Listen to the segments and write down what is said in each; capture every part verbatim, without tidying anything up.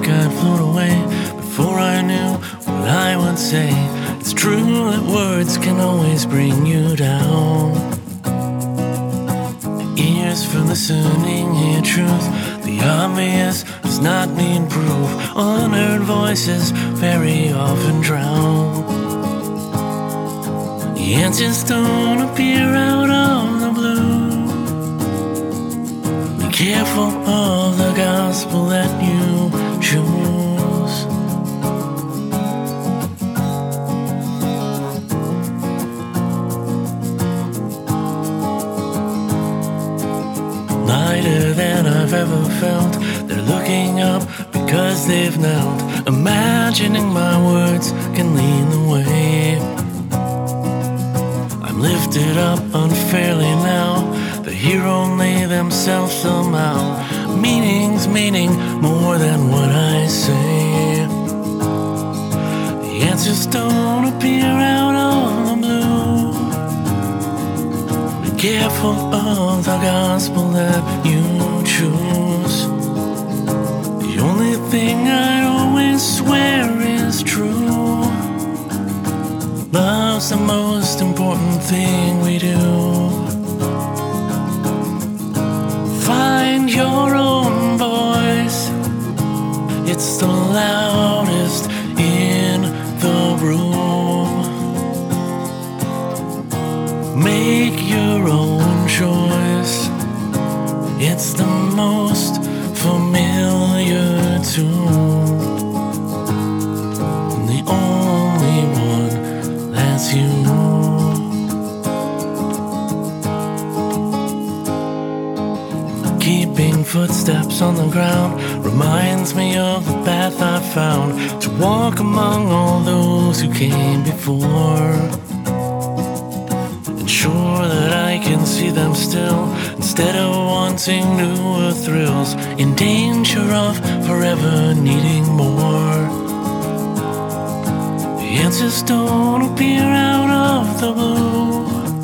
like I'd float away before I knew what I would say. It's true that words can always bring you down. Ears for listening, hear truth. The obvious does not need proof. Unheard voices very often drown. The answers don't appear out of the blue. Be careful of the gospel that you choose. Lighter than I've ever felt. They're looking up because they've knelt. Imagining my words can lead the way. I'm lifted up unfairly now. They hear only themselves somehow. Meanings meaning more than what I say. The answers don't appear out of the blue. Be careful of the gospel that you choose. The only thing I always swear is true. Love's the most important thing we do. Find your own voice. It's the loudest in the room. Make your own choice. It's the most familiar tune. And the only one that's you. Keeping footsteps on the ground reminds me of the path I found to walk among all those who came before. Ensure that I can see them still, instead of wanting newer thrills, in danger of forever needing more. The answers don't appear out of the blue.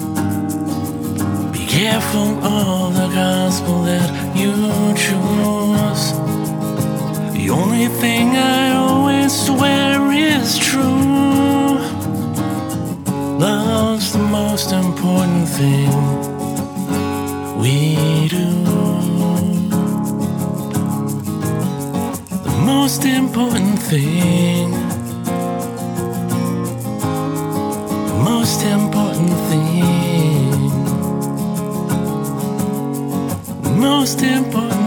Be careful of the gospel that you choose. The only thing I always swear is true. Love's the most important thing we do. The most important thing. The most important thing. The most important